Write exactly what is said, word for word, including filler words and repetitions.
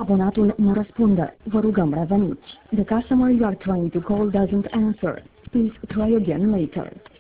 Abonatul nu răspunde. Vă rugăm reveniți. The customer you are trying to call doesn't answer. Please try again later.